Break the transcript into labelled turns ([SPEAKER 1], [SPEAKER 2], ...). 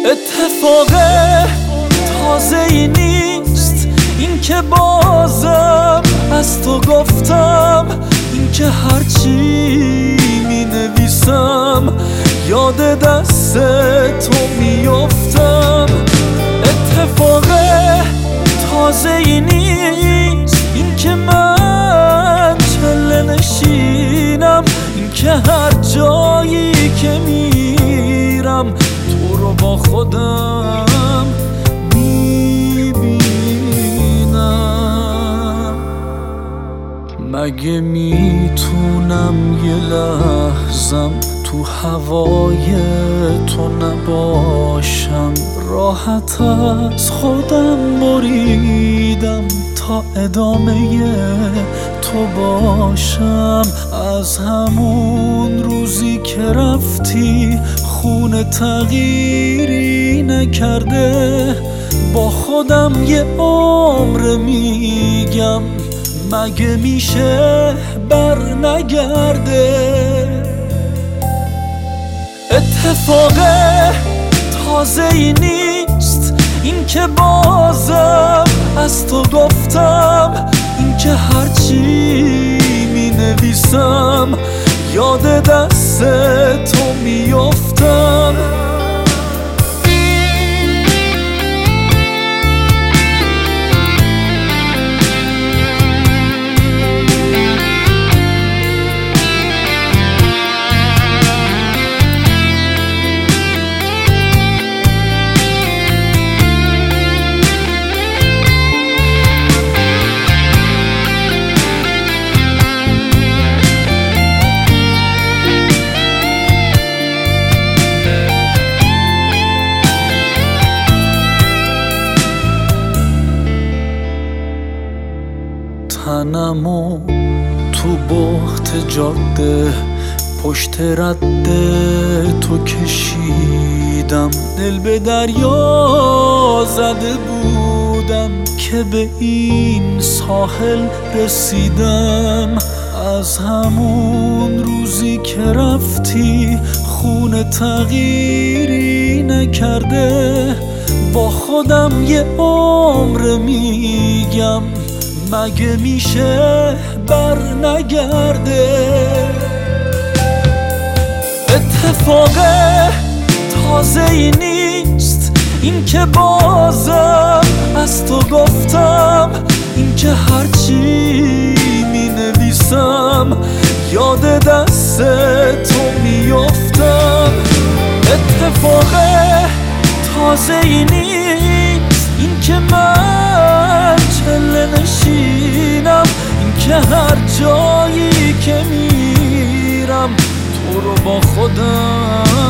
[SPEAKER 1] اتفاق تازه ای نیست این که بازم از تو گفتم، این که هرچی می نویسم یاد دست تو میافتم. اتفاق تازه ای نیست این که من چله نشینم، این که هر جایی که میرم تو رو با خودم میبینم. مگه میتونم یه لحظم تو هوای تو نباشم؟ راحت از خودم بریدم تا ادامه تو باشم. از همون روزی که رفتی خونه تغییری نکرده، با خودم یه عمر میگم مگه میشه بر نگرده. اتفاق تازه ای نیست این که بازم از تو گفتم، این که هرچی می نویسم یاد دست تو میافتم. تنمو تو بخت جاده پشت رد تو کشیدم، دل به دریا زده بودم که به این ساحل رسیدم. از همون روزی که رفتی خونه تغییری نکرده، با خودم یه عمر میگم مگه میشه بر نگرده. اتفاق تازه ای نیست این که بازم از تو گفتم، این که هرچی می نویسم یاد دست تو میافتم. اتفاق تازه ای نیست این که من چله نشینم، این که هر جایی که میرم تو رو با خودم